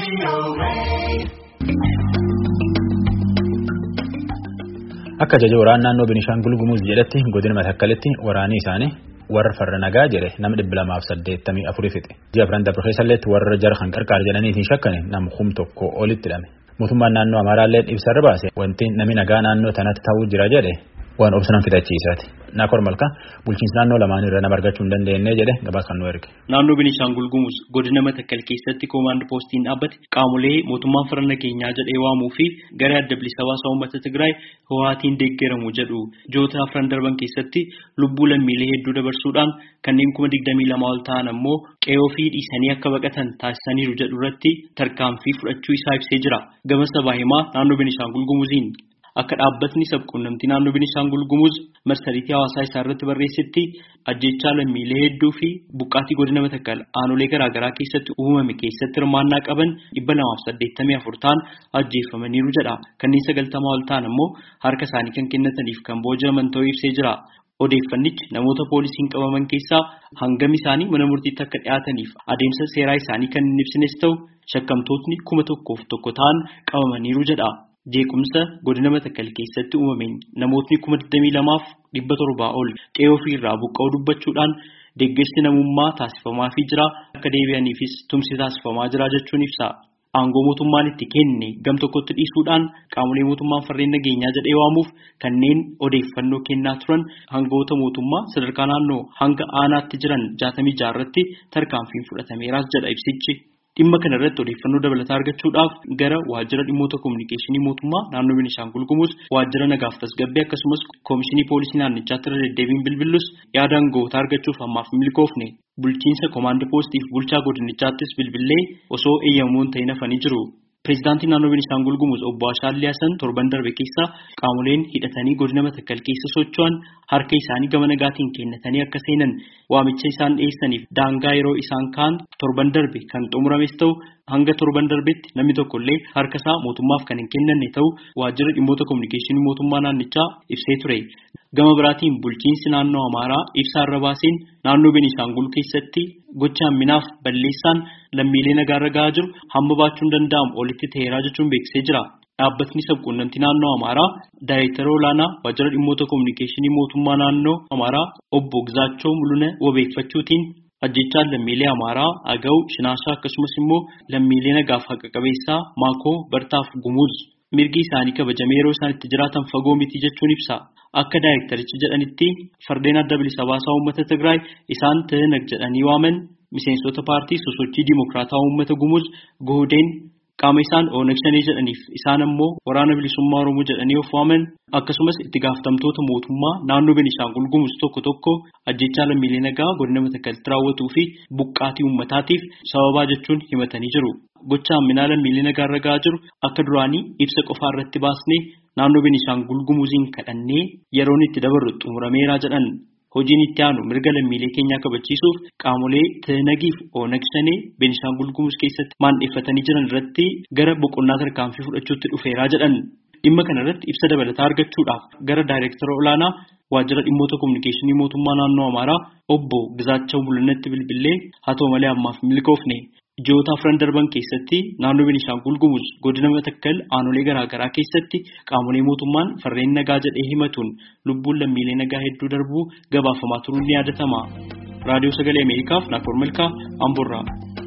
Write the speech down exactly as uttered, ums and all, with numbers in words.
Akka jaja waraana naannoo Beenishaangul Gumuz jedhatti godina Matakkalitti waraanni isaanii warra farra nagaa jedhe nama dhibba lamaaf saddeettamii afurii fixe. Ji'a Firanda Profeesarleetti warra jara kan qarqaar jedhaniitiin shakkane nama kum tokko olitti hidhame. Mootummaan naannoo Amaaraallee ibsarra baase wanti namni nagaa naannoo tanatti ta'uu jira jedhe waan obsanan fixachiisaati. Naakor Malkaa bulchiinsa naannoo lamaan irra nama argachuu hin dandeenye jedhe gabaa kan nu erge. Naannoo Beenishaangul Gumuz godina Matakkal keessatti koomaand poostiin dhaabbate qaamolee mootummaan farra nageenyaa jedhee waamuu fi garee adda bilisa baasaa uummata Tigraay Hawaatiin deeggaramu jedhu joota afran darban keessatti lubbuu lammiilee hedduu dabarsuudhaan kanneen kuma digdamii lama ol ta'an ammoo qe'oo fi dhiisanii akka baqatan taasisaniiru jedhu irratti tarkaanfii fudhachuu isaa ibsee jira. Gama sabaa himaa naannoo Beenishaangul Gumuziin akka dhaabbatni sabquunnamtii naannoo Beenishaangul Gumuz marsariitii hawaasaa isaa irratti barreessetti ajjechaa lammiilee hedduu fi buqqaatii godina Matakkal aanolee garaa garaa keessatti uumame keessatti hirmaannaa qaban dhibba lamaaf saddeettamii afur ta'an ajjeeffamaniiru jedha. Kanneen sagaltamaa ol ta'an ammoo harka isaanii kan kennataniif kan booji'aman ta'uu ibsee jira. Odeeffannichi namoota poolisiin qabaman keessaa hangam isaanii mana murtiitti akka dhiyaataniif adeemsa seeraa isaanii kan hin ibsines ta'u shakkamtootni kuma tokkoof tokko ta'an qabamaniiru jedha. Jeequmsa godina Matakkal keessatti uumameen namootni kuma digdamii lamaaf dhibba torbaa ol qe'oo fi irraa buqqa'uu dubbachuudhaan deeggarsi namummaa taasifamaa fi jira akka deebi'aniifis tumsi taasifamaa jira jechuun ibsa. Aangoo mootummaan itti kenne gam tokkotti dhiisuudhaan qaamolee mootummaan farreen nageenyaa jedhee waamuuf kanneen odeeffannoo kennaa turan hangoota mootummaa sadarkaa naannoo hanga aanaatti jiran jaatamii jaarratti tarkaanfiin fudhatameeraas jedha ibsichi. Dhimma kana irratti odeeffannoo dabalataa argachuudhaaf gara waajjira dhimmoota kominikeeshinii mootummaa naannoo Beenishaangul Gumuz waajjira nagaaf tasgabbii akkasumas koomishinii poolisii naannichaatti irra deddeebiin bilbilus yaada aangoota argachuuf ammaaf milkoofne. Bulchiinsa koomaand poostiif bulchaa godinichaattis bilbilee osoo eeyyamuun ta'in hafanii jiru. Pireezidaantiin naannoo Beenishaangul Gumuz obbo Ashaallee Hasan torban darbe keessa qaamoleen hidhatanii godina Matakkal keessa socho'an harka isaanii gama nagaatiin kennatanii akka seenan waamicha isaan dhiyeessaniif daangaa yeroo isaan kaan torban darbe kan xumurames ta'u hanga torban darbetti namni tokkollee harka isaa mootummaaf kan hin kennanne ta'u waajjira dhimmoota kominikeeshinii mootummaa naannichaa ibsee ture. Gama biraatiin bulchiinsi naannoo Amaaraa ibsa irra baaseen naannoo Beenishaangul keessatti gocha hamminaaf balleessaan lammiilee nagaarra gahaa jiru hamma baachuun danda'amu olitti ta'eeraa jechuun beeksisee jira. Dhaabbatni sabquunnamtii naannoo Amaaraa daayireektara olaanaa waajjira dhimmoota kominikeeshinii mootummaa naannoo Amaaraa obbo Gizaachoo Mul'una wabeeffachuutiin ajjechaan lammiilee Amaaraa Agaw Shinaashaa akkasumas immoo lammiilee nagaaf haqa qabeessaa Maakoo Bartaaf Gumuz mirgi isaanii kabajamee yeroo isaan itti jiraatan fagoo miti jechuun ibsa. Akka daayireektarichi jedhanitti fardeen adda bilisa baasaa uummata Tigraay isaan Tihnag jedhanii waaman miseensota paartii sosochii Dimokiraataa uummata Gumuz Gohdeen qaama isaan Oneg Shanee jedhaniif isaan ammoo waraana bilisummaa Oromoo jedhanii of waaman akkasumas itti gaafatamtoota mootummaa naannoo Beenishaangul Gumuz tokko tokko ajjechaa lammiilee nagaa godina Matakkalitti raawwatuu fi buqqaatii uummataatiif sababaa jechuun himatanii jiru. Gocha hamminaa lammiilee nagaarra gahaa jiru akka duraanii ibsa qofaa irratti baasnee naannoo Beenishaangul Gumuziin kadhannee yeroon itti dabarru xumurameeraa jedhan. Hojiin itti aanu mirga lammiilee keenyaa kabachiisuuf qaamolee Tihnagiif Oneg Shanee Beenishaangul Gumuz keessatti maandheeffatanii jiran irratti gara boqonnaa tarkaanfii fudhachuutti dhufeeraa jedhan. Dhimma kana irratti ibsa dabalataa argachuudhaaf gara daayireektara olaanaa waajjira dhimmoota kominikeeshinii mootummaa naannoo Amaaraa obbo Gizaachoo Mul'unatti bilbilee haa ta'u malee ammaaf milkoofne. Ji'oota afran darban keessatti naannoo Beenishaangul Gumuz godina Matakkal aanolee garaa garaa keessatti qaamolee mootummaan farreen nagaa jedhee himatuun lubbuun lammiilee nagaa hedduu darbuu gabaafamaa turuun ni yaadatama. Raadiyoo Sagalee Ameerikaaf Naakor Malkaa Amboorraa.